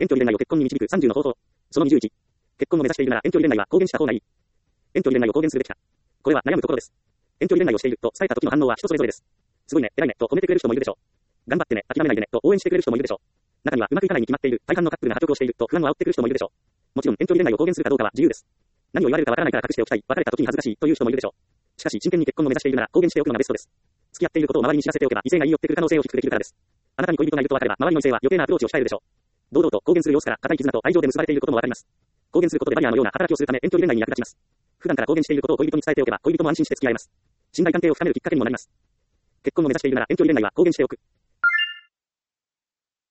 遠距離恋愛を結婚に導く30の方法。その21。結婚を目指しているなら遠距離恋愛は公言した方がいい。遠距離恋愛を公言するべきか。これは悩むところです。遠距離恋愛をしていると伝えた時の反応は人それぞれです。すごいね、偉いね、と褒めてくれる人もいるでしょう。頑張ってね、諦めないでね、と応援してくれる人もいるでしょう。中にはうまくいかないに決まっている大半のカップルが破局をしていると不安を煽ってくる人もいるでしょう。もちろん遠距離恋愛を公言するかどうかは自由です。何を言われるかわからないから隠しておきたい、別れた時に恥ずかしいという人もいるでしょう。しかし真剣に結婚を目指しているなら公言しておくのがベストです。付き合っていることを周りに知らせておけば異性が言い寄ってくる可能性を低くできるからです。あなたに恋人がいると分かれば周りの異性は余計なアプローチを控えるでしょう。堂々と公言する様子から固い絆と愛情で結ばれていることもわかります。公言することでバリアのような働きをするため遠距離恋愛に役立ちます。普段から公言していることを恋人に伝えておけば恋人も安心して付き合えます。信頼関係を深めるきっかけにもなります。結婚を目指しているなら遠距離恋愛は公言しておく。